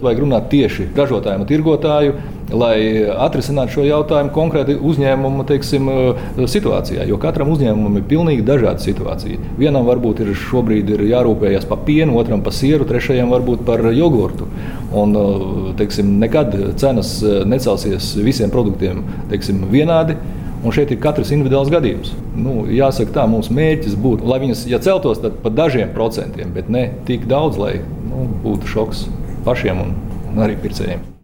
vajag runāt tieši ražotājiem un tirgotāju, lai atrisinātu šo jautājumu konkrēti uzņēmumu situācijā. Jo katram uzņēmumam ir pilnīgi dažāda situācija. Vienam varbūt šobrīd ir jārūpējas par pienu, otram par sieru, trešajam varbūt par jogurtu. Un nekad cenas necelsies visiem produktiem vienādi. Un šeit ir katrs individuāls gadījums. Jāsaka tā, mūsu mērķis būtu, lai viņas, ja celtos, tad par dažiem procentiem, bet ne tik daudz, lai būtu šoks pašiem un arī pircējiem.